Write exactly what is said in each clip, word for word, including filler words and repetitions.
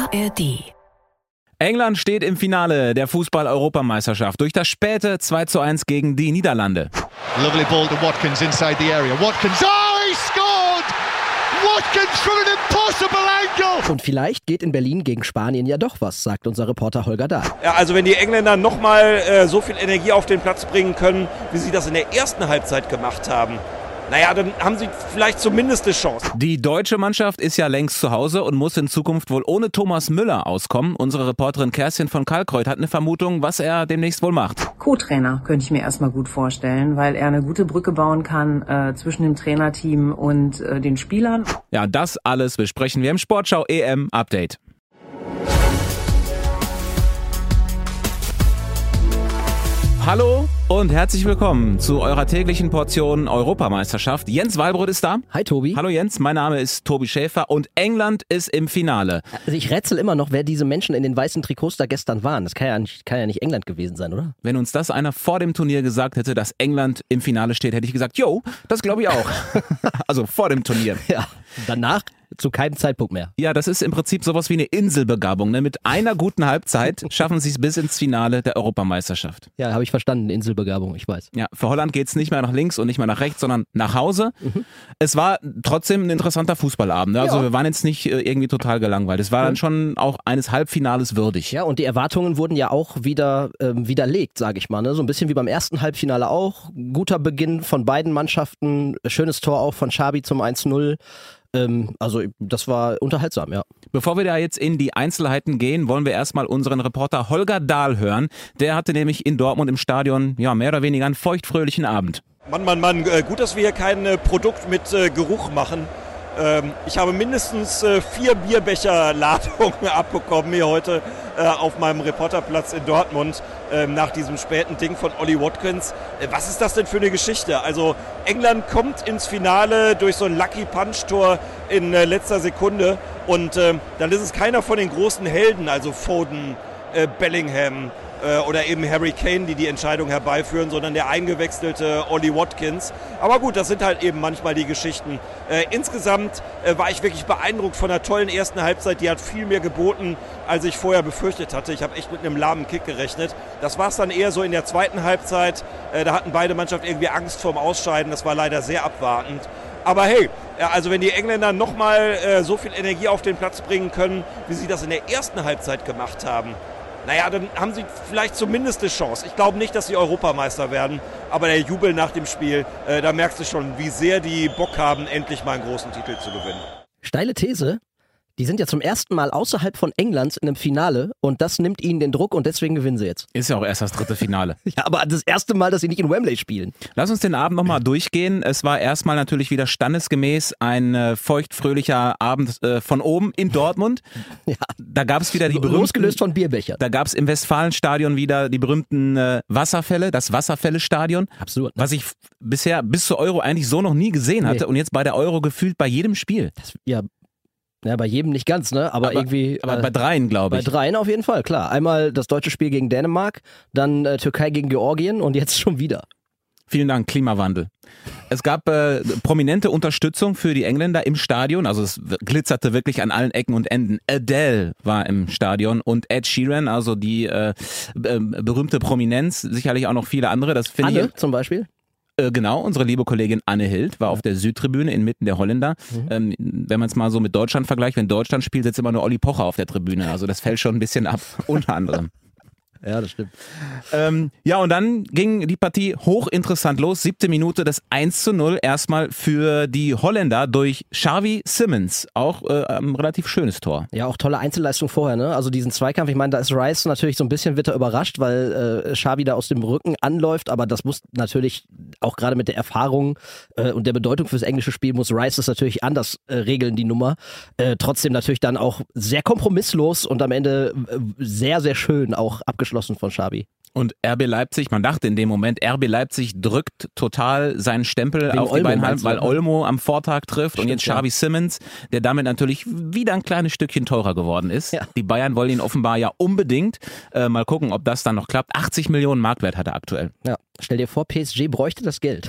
A R D. England steht im Finale der Fußball-Europameisterschaft durch das späte zwei zu eins gegen die Niederlande. Lovely ball to Watkins inside the area. Watkins, oh, he scored! Watkins from an impossible angle! Und vielleicht geht in Berlin gegen Spanien ja doch was, sagt unser Reporter Holger Dahl. Ja, also wenn die Engländer nochmal äh, so viel Energie auf den Platz bringen können, wie sie das in der ersten Halbzeit gemacht haben, naja, dann haben sie vielleicht zumindest eine Chance. Die deutsche Mannschaft ist ja längst zu Hause und muss in Zukunft wohl ohne Thomas Müller auskommen. Unsere Reporterin Kerstin von Kalkreuth hat eine Vermutung, was er demnächst wohl macht. Co-Trainer könnte ich mir erstmal gut vorstellen, weil er eine gute Brücke bauen kann äh, zwischen dem Trainerteam und äh, den Spielern. Ja, das alles besprechen wir im Sportschau E M Update. Hallo und herzlich willkommen zu eurer täglichen Portion Europameisterschaft. Jens Walbrot ist da. Hi Tobi. Hallo Jens, mein Name ist Tobi Schäfer und England ist im Finale. Also ich rätsel immer noch, wer diese Menschen in den weißen Trikots da gestern waren. Das kann ja nicht, kann ja nicht England gewesen sein, oder? Wenn uns das einer vor dem Turnier gesagt hätte, dass England im Finale steht, hätte ich gesagt, jo, das glaube ich auch. Also vor dem Turnier. Ja, danach zu keinem Zeitpunkt mehr. Ja, das ist im Prinzip sowas wie eine Inselbegabung. Ne? Mit einer guten Halbzeit schaffen sie es bis ins Finale der Europameisterschaft. Ja, habe ich verstanden, Inselbegabung, ich weiß. Ja, für Holland geht es nicht mehr nach links und nicht mehr nach rechts, sondern nach Hause. Mhm. Es war trotzdem ein interessanter Fußballabend. Ne? Also ja. Wir waren jetzt nicht irgendwie total gelangweilt. Es war dann schon auch eines Halbfinales würdig. Ja, und die Erwartungen wurden ja auch wieder ähm, widerlegt, sage ich mal. Ne? So ein bisschen wie beim ersten Halbfinale auch. Guter Beginn von beiden Mannschaften. Schönes Tor auch von Xabi zum eins zu null. Ähm, also das war unterhaltsam, ja. Bevor wir da jetzt in die Einzelheiten gehen, wollen wir erstmal unseren Reporter Holger Dahl hören. Der hatte nämlich in Dortmund im Stadion ja mehr oder weniger einen feuchtfröhlichen Abend. Mann, Mann, Mann, gut, dass wir hier kein Produkt mit äh, Geruch machen. Ähm, ich habe mindestens äh, vier Bierbecher-Ladungen abbekommen hier heute äh, auf meinem Reporterplatz in Dortmund äh, nach diesem späten Ding von Ollie Watkins. Äh, was ist das denn für eine Geschichte? Also England kommt ins Finale durch so ein Lucky Punch-Tor in äh, letzter Sekunde und äh, dann ist es keiner von den großen Helden, also Foden, äh, Bellingham, oder eben Harry Kane, die die Entscheidung herbeiführen, sondern der eingewechselte Ollie Watkins. Aber gut, das sind halt eben manchmal die Geschichten. Äh, insgesamt äh, war ich wirklich beeindruckt von einer tollen ersten Halbzeit. Die hat viel mehr geboten, als ich vorher befürchtet hatte. Ich habe echt mit einem lahmen Kick gerechnet. Das war es dann eher so in der zweiten Halbzeit. Äh, da hatten beide Mannschaften irgendwie Angst vorm Ausscheiden. Das war leider sehr abwartend. Aber hey, also wenn die Engländer nochmal äh, so viel Energie auf den Platz bringen können, wie sie das in der ersten Halbzeit gemacht haben, naja, dann haben sie vielleicht zumindest eine Chance. Ich glaube nicht, dass sie Europameister werden, aber der Jubel nach dem Spiel, äh, da merkst du schon, wie sehr die Bock haben, endlich mal einen großen Titel zu gewinnen. Steile These. Die sind ja zum ersten Mal außerhalb von Englands in einem Finale und das nimmt ihnen den Druck und deswegen gewinnen sie jetzt. Ist ja auch erst das dritte Finale. Ja, aber das erste Mal, dass sie nicht in Wembley spielen. Lass uns den Abend nochmal durchgehen. Es war erstmal natürlich wieder standesgemäß ein äh, feuchtfröhlicher Abend äh, von oben in Dortmund. Ja. Da gab es wieder die berühmten... Losgelöst von Bierbechern. Da gab es im Westfalenstadion wieder die berühmten äh, Wasserfälle, das Wasserfälle-Stadion. Absurd. Ne? Was ich bisher bis zur Euro eigentlich so noch nie gesehen hatte. Nee. Und jetzt bei der Euro gefühlt bei jedem Spiel. Das, ja, Ja, bei jedem nicht ganz, ne? Aber, aber irgendwie. Aber äh, bei dreien, glaube ich. Bei dreien auf jeden Fall, klar. Einmal das deutsche Spiel gegen Dänemark, dann äh, Türkei gegen Georgien und jetzt schon wieder. Vielen Dank, Klimawandel. Es gab äh, prominente Unterstützung für die Engländer im Stadion, also es glitzerte wirklich an allen Ecken und Enden. Adele war im Stadion und Ed Sheeran, also die äh, äh, berühmte Prominenz, sicherlich auch noch viele andere. Das finde Anne ich zum Beispiel. Genau, unsere liebe Kollegin Anne Hild war auf der Südtribüne inmitten der Holländer. Mhm. Ähm, wenn man es mal so mit Deutschland vergleicht, wenn Deutschland spielt, sitzt immer nur Olli Pocher auf der Tribüne. Also das fällt schon ein bisschen ab, unter anderem. Ja, das stimmt. Ähm, ja, und dann ging die Partie hochinteressant los. Siebte Minute, das eins zu null erstmal für die Holländer durch Xavi Simons. Auch äh, ein relativ schönes Tor. Ja, auch tolle Einzelleistung vorher, ne? Also diesen Zweikampf, ich meine, da ist Rice natürlich so ein bisschen wird er überrascht, weil äh, Xavi da aus dem Rücken anläuft, aber das muss natürlich auch gerade mit der Erfahrung äh, und der Bedeutung fürs englische Spiel muss Rice das natürlich anders äh, regeln, die Nummer. Äh, trotzdem natürlich dann auch sehr kompromisslos und am Ende äh, sehr, sehr schön auch abgeschlossen von Xavi. Und R B Leipzig, man dachte in dem Moment, R B Leipzig drückt total seinen Stempel Wegen auf die Olmo, beiden Halben, meinst du, weil ne? Olmo am Vortag trifft. Stimmt, und jetzt Xavi ja. Simons, der damit natürlich wieder ein kleines Stückchen teurer geworden ist. Ja. Die Bayern wollen ihn offenbar ja unbedingt. Äh, mal gucken, ob das dann noch klappt. achtzig Millionen Marktwert hat er aktuell. Ja, stell dir vor, P S G bräuchte das Geld.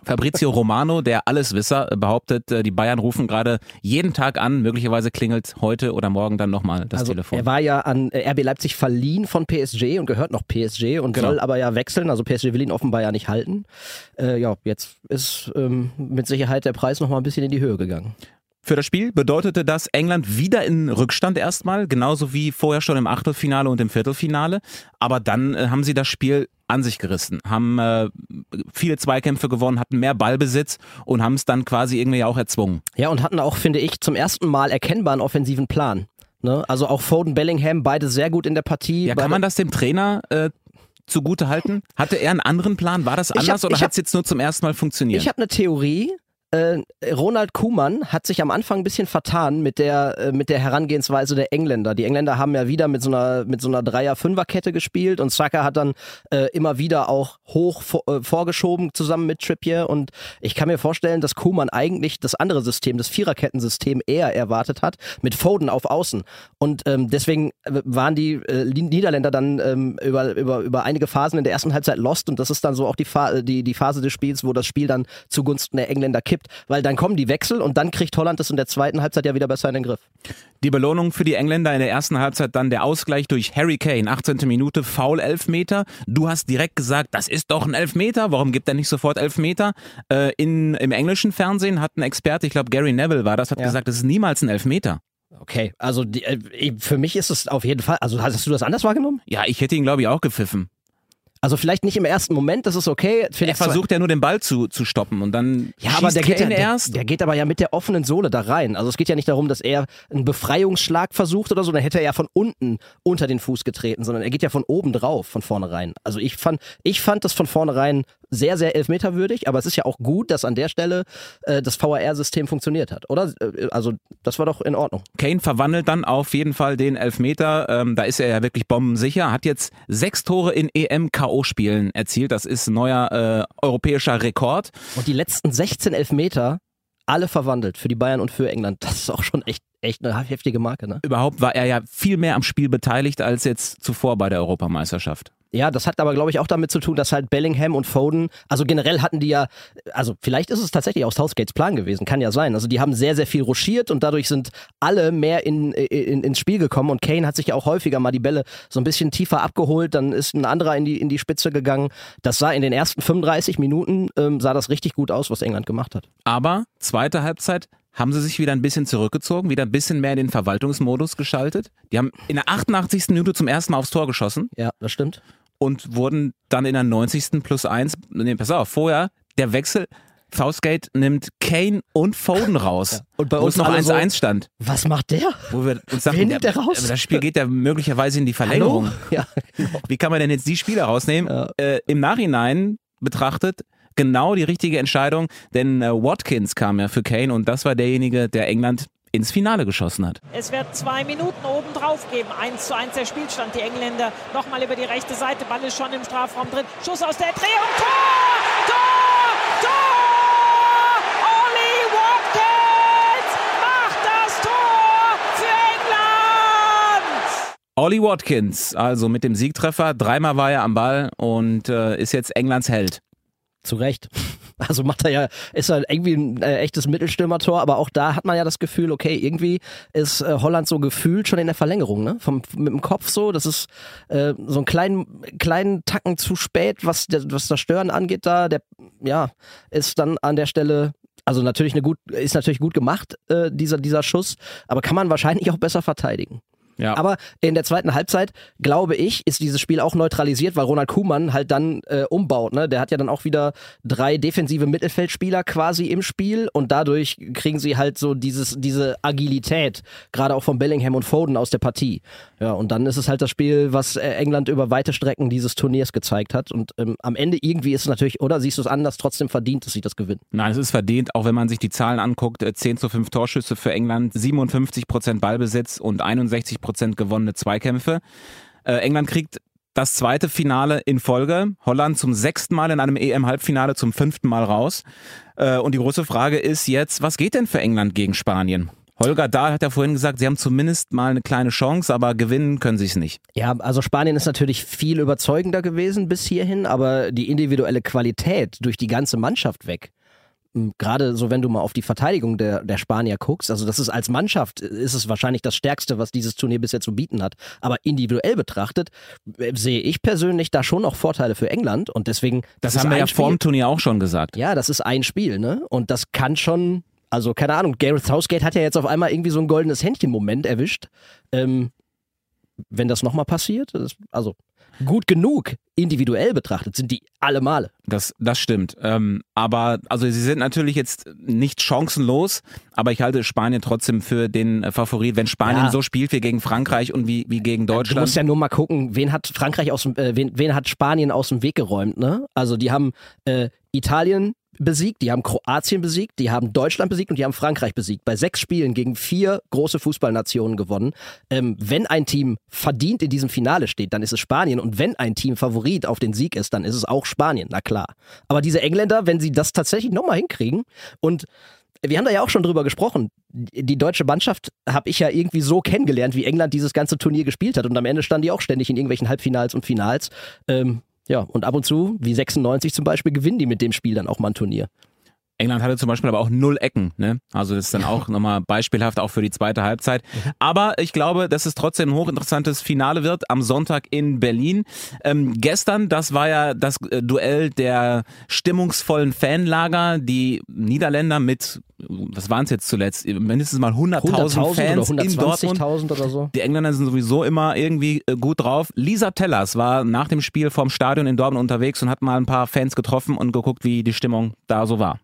Fabrizio Romano, der Alleswisser, behauptet, die Bayern rufen gerade jeden Tag an. Möglicherweise klingelt heute oder morgen dann nochmal das also Telefon. Er war ja an R B Leipzig verliehen von P S G und gehört noch P S G und genau. soll aber ja wechseln. Also P S G will ihn offenbar ja nicht halten. Äh, ja, jetzt ist ähm, mit Sicherheit der Preis nochmal ein bisschen in die Höhe gegangen. Für das Spiel bedeutete das England wieder in Rückstand erstmal, genauso wie vorher schon im Achtelfinale und im Viertelfinale. Aber dann äh, haben sie das Spiel an sich gerissen, haben äh, viele Zweikämpfe gewonnen, hatten mehr Ballbesitz und haben es dann quasi irgendwie auch erzwungen. Ja, und hatten auch, finde ich, zum ersten Mal erkennbaren offensiven Plan. Ne? Also auch Foden, Bellingham, beide sehr gut in der Partie. Ja, kann man das dem Trainer äh, zugute halten? Hatte er einen anderen Plan? War das anders hab, oder hat es jetzt nur zum ersten Mal funktioniert? Ich habe eine Theorie. Äh, Ronald Koeman hat sich am Anfang ein bisschen vertan mit der, äh, mit der Herangehensweise der Engländer. Die Engländer haben ja wieder mit so einer, mit so einer Dreier-Fünfer-Kette gespielt und Saka hat dann äh, immer wieder auch hoch vor, äh, vorgeschoben zusammen mit Trippier und ich kann mir vorstellen, dass Koeman eigentlich das andere System, das Viererkettensystem eher erwartet hat, mit Foden auf Außen und ähm, deswegen waren die äh, Niederländer dann ähm, über, über, über einige Phasen in der ersten Halbzeit lost und das ist dann so auch die, Fa- die, die Phase des Spiels, wo das Spiel dann zugunsten der Engländer kippt. Weil dann kommen die Wechsel und dann kriegt Holland das in der zweiten Halbzeit ja wieder besser in den Griff. Die Belohnung für die Engländer in der ersten Halbzeit dann der Ausgleich durch Harry Kane, achtzehnte Minute, Foul-Elfmeter. Du hast direkt gesagt, das ist doch ein Elfmeter, warum gibt er nicht sofort Elfmeter? Äh, in, im englischen Fernsehen hat ein Experte, ich glaube Gary Neville war das, hat ja. gesagt, das ist niemals ein Elfmeter. Okay, also die, äh, für mich ist es auf jeden Fall, also hast du das anders wahrgenommen? Ja, ich hätte ihn glaube ich auch gepfiffen. Also vielleicht nicht im ersten Moment, das ist okay. Er versucht ja nur den Ball zu, zu stoppen und dann ja, aber der geht, ja, der, erst. der geht aber ja mit der offenen Sohle da rein. Also es geht ja nicht darum, dass er einen Befreiungsschlag versucht oder so, dann hätte er ja von unten unter den Fuß getreten, sondern er geht ja von oben drauf, von vornherein. Also ich fand, ich fand das von vornherein sehr, sehr elfmeterwürdig, aber es ist ja auch gut, dass an der Stelle äh, das V A R-System funktioniert hat, oder? Also das war doch in Ordnung. Kane verwandelt dann auf jeden Fall den Elfmeter, ähm, da ist er ja wirklich bombensicher, hat jetzt sechs Tore in E M-K O-Spielen erzielt, das ist ein neuer äh, europäischer Rekord. Und die letzten sechzehn Elfmeter alle verwandelt für die Bayern und für England, das ist auch schon echt, echt eine heftige Marke, ne? Überhaupt war er ja viel mehr am Spiel beteiligt als jetzt zuvor bei der Europameisterschaft. Ja, das hat aber, glaube ich, auch damit zu tun, dass halt Bellingham und Foden, also generell hatten die ja, also vielleicht ist es tatsächlich auch Southgates Plan gewesen, kann ja sein. Also die haben sehr, sehr viel ruschiert und dadurch sind alle mehr in, in, ins Spiel gekommen und Kane hat sich ja auch häufiger mal die Bälle so ein bisschen tiefer abgeholt, dann ist ein anderer in die, in die Spitze gegangen. Das sah in den ersten fünfunddreißig Minuten, ähm, sah das richtig gut aus, was England gemacht hat. Aber zweite Halbzeit haben sie sich wieder ein bisschen zurückgezogen, wieder ein bisschen mehr in den Verwaltungsmodus geschaltet. Die haben in der achtundachtzigsten Minute zum ersten Mal aufs Tor geschossen. Ja, das stimmt. Und wurden dann in der neunzigsten plus eins, nee, pass auf, vorher der Wechsel, Southgate nimmt Kane und Foden raus. Ja. Und bei wo uns es noch eins eins so, stand. Was macht der? Wo wir uns sagten, Wen nimmt der raus? Das Spiel geht ja möglicherweise in die Verlängerung. Hallo? Ja, genau. Wie kann man denn jetzt die Spieler rausnehmen? Ja. Äh, im Nachhinein betrachtet, genau die richtige Entscheidung, denn äh, Watkins kam ja für Kane und das war derjenige, der England ins Finale geschossen hat. Es wird zwei Minuten oben drauf geben. eins zu eins der Spielstand. Die Engländer nochmal über die rechte Seite. Ball ist schon im Strafraum drin. Schuss aus der Drehung. Tor! Tor! Tor! Ollie Watkins macht das Tor für England! Ollie Watkins, also mit dem Siegtreffer. Dreimal war er am Ball und äh, ist jetzt Englands Held. Zu Recht. Also macht er ja, ist er irgendwie ein äh, echtes Mittelstürmertor, aber auch da hat man ja das Gefühl, okay, irgendwie ist äh, Holland so gefühlt schon in der Verlängerung, ne? Vom, mit dem Kopf so, das ist äh, so einen kleinen, kleinen Tacken zu spät, was, der, was das Stören angeht da, der, ja, ist dann an der Stelle, also natürlich eine gut, ist natürlich gut gemacht, äh, dieser, dieser Schuss, aber kann man wahrscheinlich auch besser verteidigen. Ja. Aber in der zweiten Halbzeit, glaube ich, ist dieses Spiel auch neutralisiert, weil Ronald Koeman halt dann äh, umbaut. Ne? Der hat ja dann auch wieder drei defensive Mittelfeldspieler quasi im Spiel und dadurch kriegen sie halt so dieses, diese Agilität, gerade auch von Bellingham und Foden aus der Partie. Ja, und dann ist es halt das Spiel, was England über weite Strecken dieses Turniers gezeigt hat. Und ähm, am Ende irgendwie ist es natürlich, oder siehst du es anders, trotzdem verdient, dass sie das gewinnen. Nein, es ist verdient, auch wenn man sich die Zahlen anguckt. zehn zu fünf Torschüsse für England, siebenundfünfzig Prozent Ballbesitz und einundsechzig Prozent gewonnene Zweikämpfe. Äh, England kriegt das zweite Finale in Folge. Holland zum sechsten Mal in einem E M-Halbfinale, zum fünften Mal raus. Äh, und die große Frage ist jetzt, was geht denn für England gegen Spanien? Holger Dahl hat ja vorhin gesagt, sie haben zumindest mal eine kleine Chance, aber gewinnen können sie es nicht. Ja, also Spanien ist natürlich viel überzeugender gewesen bis hierhin, aber die individuelle Qualität durch die ganze Mannschaft weg, gerade so, wenn du mal auf die Verteidigung der, der Spanier guckst, also das ist als Mannschaft, ist es wahrscheinlich das Stärkste, was dieses Turnier bisher zu bieten hat. Aber individuell betrachtet äh, sehe ich persönlich da schon noch Vorteile für England und deswegen... Das, das haben wir ja Spiel, vor dem Turnier auch schon gesagt. Ja, das ist ein Spiel, ne? Und das kann schon, also keine Ahnung, Gareth Southgate hat ja jetzt auf einmal irgendwie so ein goldenes Händchen-Moment erwischt. Ähm, wenn das nochmal passiert, das, also... Gut genug, individuell betrachtet, sind die alle Male. Das, das stimmt. Ähm, aber also sie sind natürlich jetzt nicht chancenlos, aber ich halte Spanien trotzdem für den äh, Favorit, wenn Spanien Ja. so spielt wie gegen Frankreich und wie, wie gegen Du Deutschland. musst ja nur mal gucken, wen hat Frankreich aus dem, äh, wen, wen hat Spanien aus dem Weg geräumt, ne? Also die haben äh, Italien besiegt, die haben Kroatien besiegt, die haben Deutschland besiegt und die haben Frankreich besiegt. Bei sechs Spielen gegen vier große Fußballnationen gewonnen. Ähm, wenn ein Team verdient in diesem Finale steht, dann ist es Spanien. Und wenn ein Team Favorit auf den Sieg ist, dann ist es auch Spanien, na klar. Aber diese Engländer, wenn sie das tatsächlich nochmal hinkriegen und wir haben da ja auch schon drüber gesprochen. Die deutsche Mannschaft habe ich ja irgendwie so kennengelernt, wie England dieses ganze Turnier gespielt hat. Und am Ende standen die auch ständig in irgendwelchen Halbfinals und Finals. Ähm, ja, und ab und zu, wie sechsundneunzig zum Beispiel, gewinnen die mit dem Spiel dann auch mal ein Turnier. England hatte zum Beispiel aber auch null Ecken, ne? Also das ist dann auch nochmal beispielhaft auch für die zweite Halbzeit. Aber ich glaube, dass es trotzdem ein hochinteressantes Finale wird am Sonntag in Berlin. Ähm, gestern, das war ja das äh, Duell der stimmungsvollen Fanlager. Die Niederländer mit, was waren es jetzt zuletzt, mindestens mal hunderttausend Fans oder in Dortmund. hundertzwanzigtausend oder so. Die Engländer sind sowieso immer irgendwie äh, gut drauf. Lisa Tellers war nach dem Spiel vorm Stadion in Dortmund unterwegs und hat mal ein paar Fans getroffen und geguckt, wie die Stimmung da so war.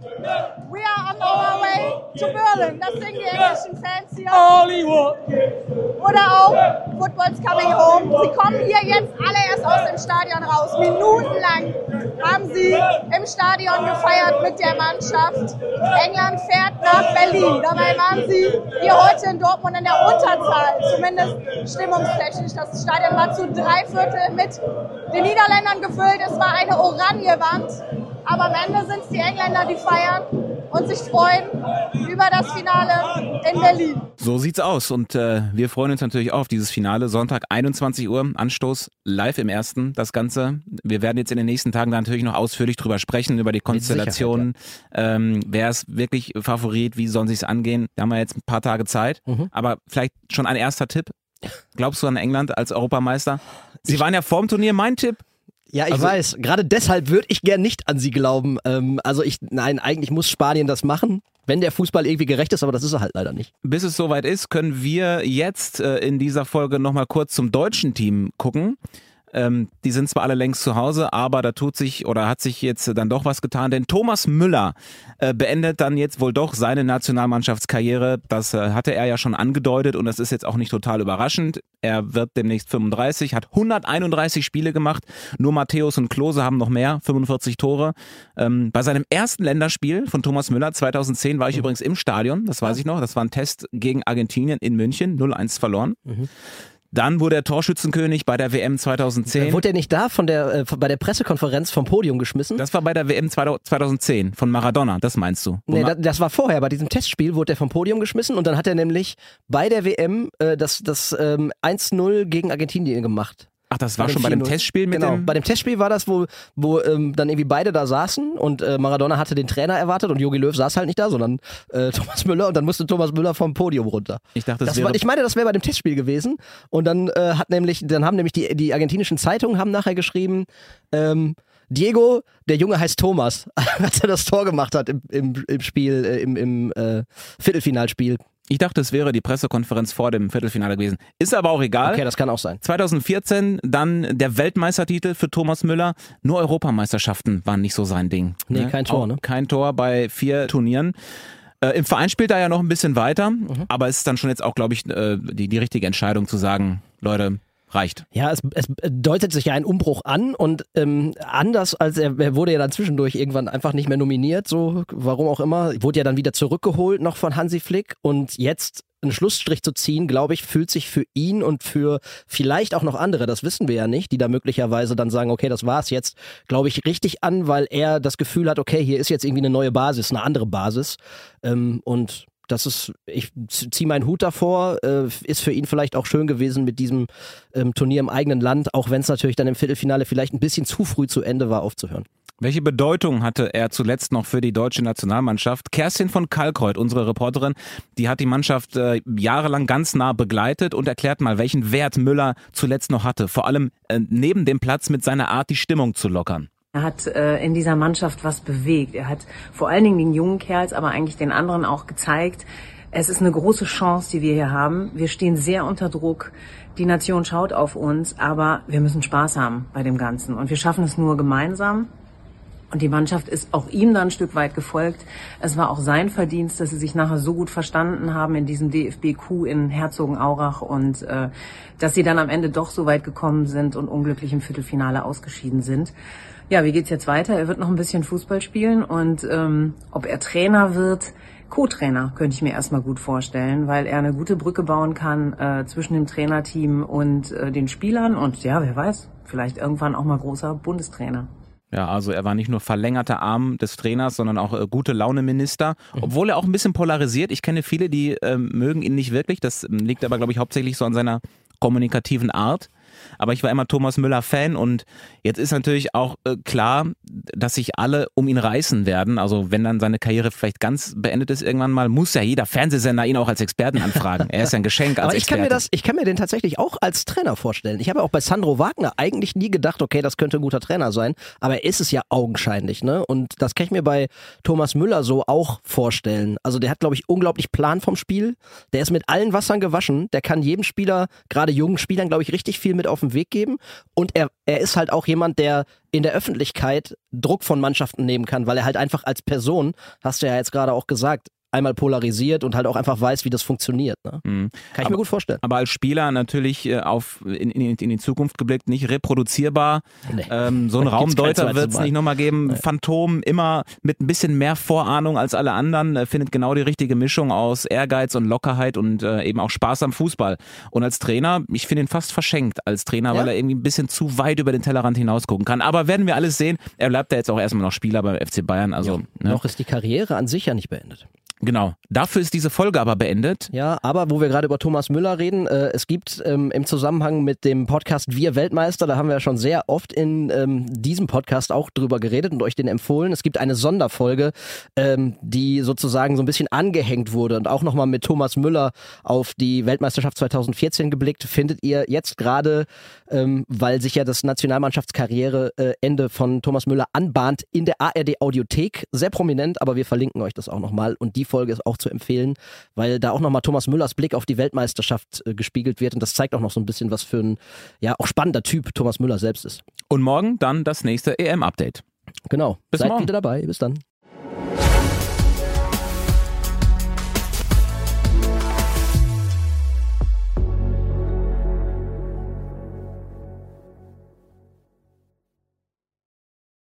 We are on our way to Berlin. Das singen die englischen Fans hier. Hollywood. Oder auch Football's coming home. Sie kommen hier jetzt alle erst aus dem Stadion raus. Minutenlang haben sie im Stadion gefeiert mit der Mannschaft. England fährt nach Berlin. Dabei waren sie hier heute in Dortmund in der Unterzahl. Zumindest stimmungstechnisch. Das Stadion war zu drei Viertel mit den Niederländern gefüllt. Es war eine oranje Wand. Aber amEnde sind es die Engländer, die feiern und sich freuen über das Finale in Berlin. So sieht's aus und äh, wir freuen uns natürlich auch auf dieses Finale. Sonntag einundzwanzig Uhr, Anstoß live im Ersten, das Ganze. Wir werden jetzt in den nächsten Tagen da natürlich noch ausführlich drüber sprechen, über die Konstellationen. Ja. Ähm, wer ist wirklich Favorit, wie sollen sich's angehen? Da haben wir jetzt ein paar Tage Zeit, mhm. aber vielleicht schon ein erster Tipp. Glaubst du an England als Europameister? Sie waren ja vorm Turnier, mein Tipp. Ja, ich also, weiß. Gerade deshalb würde ich gern nicht an sie glauben. Ähm, also ich, nein, eigentlich muss Spanien das machen, wenn der Fußball irgendwie gerecht ist, aber das ist er halt leider nicht. Bis es soweit ist, können wir jetzt äh, in dieser Folge nochmal kurz zum deutschen Team gucken. Ähm, die sind zwar alle längst zu Hause, aber da tut sich oder hat sich jetzt dann doch was getan, denn Thomas Müller äh, beendet dann jetzt wohl doch seine Nationalmannschaftskarriere. Das äh, hatte er ja schon angedeutet und das ist jetzt auch nicht total überraschend. Er wird demnächst fünfunddreißig, hat hunderteinunddreißig Spiele gemacht. Nur Matthäus und Klose haben noch mehr, fünfundvierzig Tore. Ähm, bei seinem ersten Länderspiel von Thomas Müller zweitausendzehn war ich mhm. übrigens im Stadion, das weiß ich noch. Das war ein Test gegen Argentinien in München, null eins verloren. Mhm. Dann wurde er Torschützenkönig bei der W M zweitausendzehn. Wurde er nicht da von der, äh, bei der Pressekonferenz vom Podium geschmissen? Das war bei der W M zweitausendzehn von Maradona, das meinst du? Nee, das, das war vorher. Bei diesem Testspiel wurde er vom Podium geschmissen und dann hat er nämlich bei der W M äh, das, das ähm, eins null gegen Argentinien gemacht. Ach, das war bei schon bei dem Testspiel mit genau. dem... Bei dem Testspiel war das, wo, wo ähm, dann irgendwie beide da saßen und äh, Maradona hatte den Trainer erwartet und Jogi Löw saß halt nicht da, sondern äh, Thomas Müller und dann musste Thomas Müller vom Podium runter. Ich dachte, das, das wäre... war, ich meine, das wäre bei dem Testspiel gewesen und dann äh, hat nämlich, dann haben nämlich die, die argentinischen Zeitungen haben nachher geschrieben, ähm, Diego, der Junge heißt Thomas, als er das Tor gemacht hat im, im, im Spiel, äh, im, im äh, Viertelfinalspiel. Ich dachte, es wäre die Pressekonferenz vor dem Viertelfinale gewesen. Ist aber auch egal. Okay, das kann auch sein. zweitausendvierzehn dann der Weltmeistertitel für Thomas Müller. Nur Europameisterschaften waren nicht so sein Ding. Nee, ne? kein Tor, auch ne? Kein Tor bei vier Turnieren. Äh, Im Verein spielt er ja noch ein bisschen weiter, mhm. aber es ist dann schon jetzt auch, glaube ich, äh, die, die richtige Entscheidung zu sagen, Leute, reicht. Ja, es, es deutet sich ja ein Umbruch an und ähm, anders als er, er wurde ja dann zwischendurch irgendwann einfach nicht mehr nominiert, so warum auch immer, wurde ja dann wieder zurückgeholt noch von Hansi Flick und jetzt einen Schlussstrich zu ziehen, glaube ich, fühlt sich für ihn und für vielleicht auch noch andere, das wissen wir ja nicht, die da möglicherweise dann sagen, okay, das war's jetzt, glaube ich, richtig an, weil er das Gefühl hat, okay, hier ist jetzt irgendwie eine neue Basis, eine andere Basis ähm, und das ist, ich ziehe meinen Hut davor, äh, ist für ihn vielleicht auch schön gewesen mit diesem ähm, Turnier im eigenen Land, auch wenn es natürlich dann im Viertelfinale vielleicht ein bisschen zu früh zu Ende war, aufzuhören. Welche Bedeutung hatte er zuletzt noch für die deutsche Nationalmannschaft? Kerstin von Kalkreuth, unsere Reporterin, die hat die Mannschaft äh, jahrelang ganz nah begleitet und erklärt mal, welchen Wert Müller zuletzt noch hatte. Vor allem äh, neben dem Platz mit seiner Art, die Stimmung zu lockern. Er hat äh, in dieser Mannschaft was bewegt. Er hat vor allen Dingen den jungen Kerls, aber eigentlich den anderen auch gezeigt, es ist eine große Chance, die wir hier haben. Wir stehen sehr unter Druck. Die Nation schaut auf uns, aber wir müssen Spaß haben bei dem Ganzen. Und wir schaffen es nur gemeinsam. Und die Mannschaft ist auch ihm dann ein Stück weit gefolgt. Es war auch sein Verdienst, dass sie sich nachher so gut verstanden haben in diesem D F B-Coup in Herzogenaurach und äh, dass sie dann am Ende doch so weit gekommen sind und unglücklich im Viertelfinale ausgeschieden sind. Ja, wie geht's jetzt weiter? Er wird noch ein bisschen Fußball spielen und ähm, ob er Trainer wird, Co-Trainer könnte ich mir erstmal gut vorstellen, weil er eine gute Brücke bauen kann äh, zwischen dem Trainerteam und äh, den Spielern und ja, wer weiß, vielleicht irgendwann auch mal großer Bundestrainer. Ja, also er war nicht nur verlängerter Arm des Trainers, sondern auch äh, gute Laune-Minister, obwohl er auch ein bisschen polarisiert. Ich kenne viele, die äh, mögen ihn nicht wirklich. Das liegt aber, glaube ich, hauptsächlich so an seiner kommunikativen Art. Aber ich war immer Thomas Müller-Fan und jetzt ist natürlich auch äh, klar, dass sich alle um ihn reißen werden. Also wenn dann seine Karriere vielleicht ganz beendet ist irgendwann mal, muss ja jeder Fernsehsender ihn auch als Experten anfragen. Er ist ja ein Geschenk als Aber ich Experte. kann mir das, ich kann mir den tatsächlich auch als Trainer vorstellen. Ich habe auch bei Sandro Wagner eigentlich nie gedacht, okay, das könnte ein guter Trainer sein, aber er ist es ja augenscheinlich, ne? Und das kann ich mir bei Thomas Müller so auch vorstellen. Also der hat, glaube ich, unglaublich Plan vom Spiel. Der ist mit allen Wassern gewaschen. Der kann jedem Spieler, gerade jungen Spielern, glaube ich, richtig viel mit auf den Weg geben. Und er, er ist halt auch jemand, der in der Öffentlichkeit Druck von Mannschaften nehmen kann, weil er halt einfach als Person, hast du ja jetzt gerade auch gesagt, einmal polarisiert und halt auch einfach weiß, wie das funktioniert. Ne? Mhm. Kann ich aber, mir gut vorstellen. Aber als Spieler natürlich äh, auf, in, in, in die Zukunft geblickt, nicht reproduzierbar. Nee. Ähm, so einen Raumdeuter wird es nicht nochmal geben. Nee. Phantom immer mit ein bisschen mehr Vorahnung als alle anderen, äh, findet genau die richtige Mischung aus Ehrgeiz und Lockerheit und äh, eben auch Spaß am Fußball. Und als Trainer, ich finde ihn fast verschenkt als Trainer, ja? Weil er irgendwie ein bisschen zu weit über den Tellerrand hinaus gucken kann. Aber werden wir alles sehen. Er bleibt ja jetzt auch erstmal noch Spieler beim F C Bayern. Also, ja, noch ne? ist die Karriere an sich ja nicht beendet. Genau. Dafür ist diese Folge aber beendet. Ja, aber wo wir gerade über Thomas Müller reden, äh, es gibt ähm, im Zusammenhang mit dem Podcast Wir Weltmeister, da haben wir ja schon sehr oft in ähm, diesem Podcast auch drüber geredet und euch den empfohlen. Es gibt eine Sonderfolge, ähm, die sozusagen so ein bisschen angehängt wurde und auch nochmal mit Thomas Müller auf die Weltmeisterschaft zweitausendvierzehn geblickt, findet ihr jetzt gerade, ähm, weil sich ja das Nationalmannschaftskarriereende äh, von Thomas Müller anbahnt, in der A R D Audiothek. Sehr prominent, aber wir verlinken euch das auch nochmal und die Folge ist auch zu empfehlen, weil da auch nochmal Thomas Müllers Blick auf die Weltmeisterschaft äh, gespiegelt wird und das zeigt auch noch so ein bisschen, was für ein ja auch spannender Typ Thomas Müller selbst ist. Und morgen dann das nächste E M-Update. Genau. Bis Seid morgen. wieder dabei. Bis dann.